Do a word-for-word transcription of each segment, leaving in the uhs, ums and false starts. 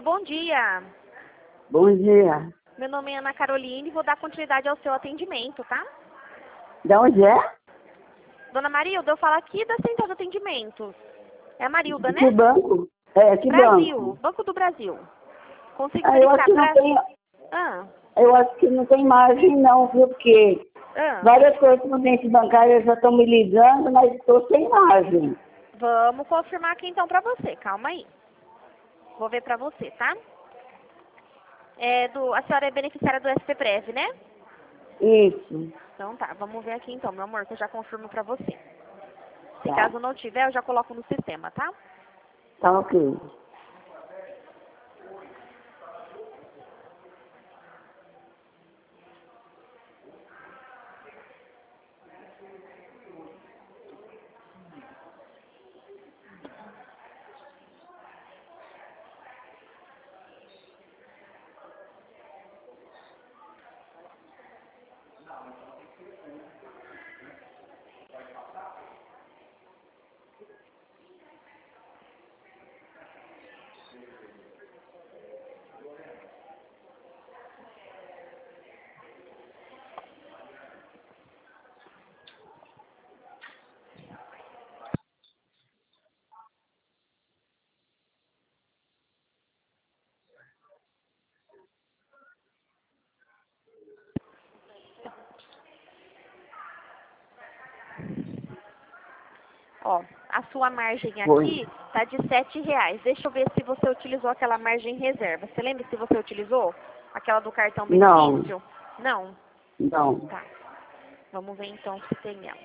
bom dia. Bom dia. Meu nome é Ana Caroline e vou dar continuidade ao seu atendimento, tá? De onde é? Dona Marilda, eu falo aqui da Central de Atendimentos. É a Marilda, De né? que banco? É, que Brasil, banco? Banco do Brasil. Consigo Ah, eu acho verificar que não pra... tem, Ah, eu acho que não tem margem não, viu? Porque ah. várias correspondentes bancárias já estão me ligando, mas estou sem margem. Vamos confirmar aqui então pra você. Calma aí. Vou ver pra você, tá? É do... A senhora é beneficiária do S P Prev, né? Isso. Então tá, vamos ver aqui então, meu amor, que eu já confirmo pra você. Se Tá. caso não tiver, eu já coloco no sistema, tá? Tá ok. Ó, a sua margem Foi. aqui tá de sete reais. Deixa eu ver se você utilizou aquela margem reserva. Você lembra se você utilizou? Aquela do cartão Não, benefício? Não? não. Tá. Vamos ver então se tem ela.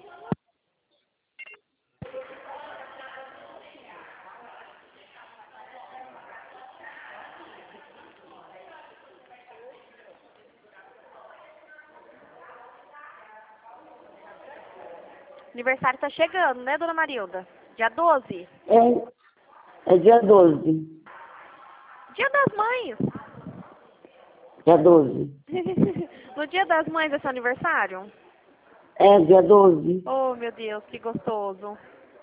Aniversário tá chegando, né, dona Marilda? Dia doze? É, é dia doze. Dia das Mães. Dia doze. No dia das Mães é seu aniversário? É, dia doze. Oh, meu Deus, que gostoso.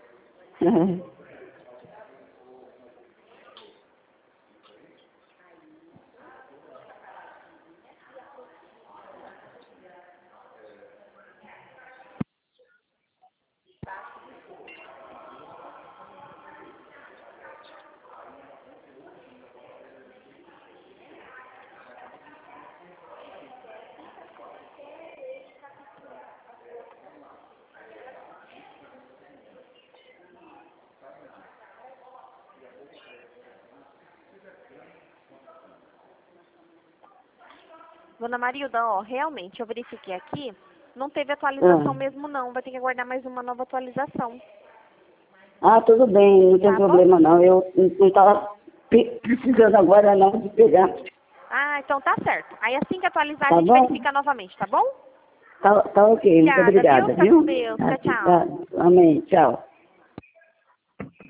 Dona Marilda, ó, realmente, eu verifiquei aqui, não teve atualização Ah. mesmo não, vai ter que aguardar mais uma nova atualização. Ah, tudo bem, não tem Tá bom? problema não. Eu não estava precisando agora não de pegar. Ah, então tá certo. Aí assim que atualizar, a Tá gente bom? verifica novamente, tá bom? Tá, tá ok, muito Obrigada, viu? obrigada, Fica com viu? Deus. Tá, Tchau, tchau. tá, amém, tchau.